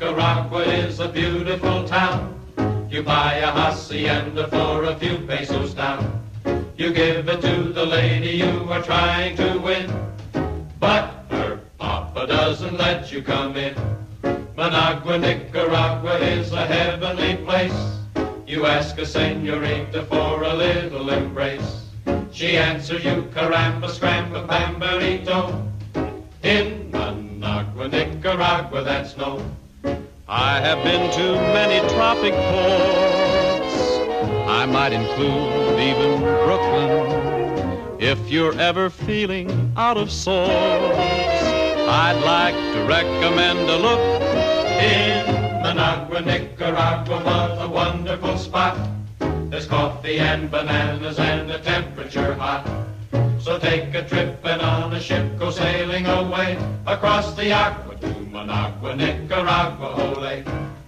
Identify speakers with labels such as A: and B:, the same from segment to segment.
A: Nicaragua is a beautiful town. You buy a hacienda for a few pesos down. You give it to the lady you are trying to win, but her papa doesn't let you come in. Managua, Nicaragua is a heavenly place. You ask a senorita for a little embrace. She answers you, caramba, scramba, bambarito. In Managua, Nicaragua, that's no.
B: I have been to many tropic ports. I might include even Brooklyn. If you're ever feeling out of sorts, I'd like to recommend a look
A: in Managua, Nicaragua. What a wonderful spot. There's coffee and bananas and the temperature hot. So take a trip and on a ship go sailing away across the agua to Managua, Nicaragua, ole.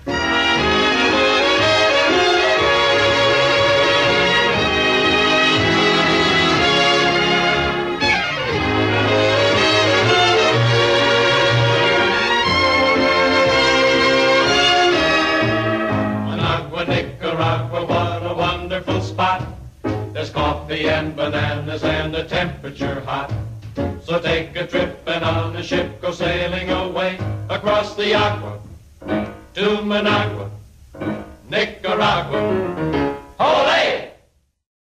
A: Managua, Nicaragua, what a wonderful spot. There's coffee and bananas and the temperature hot. So take a trip and on a ship go sailing away across the agua to Managua, Nicaragua.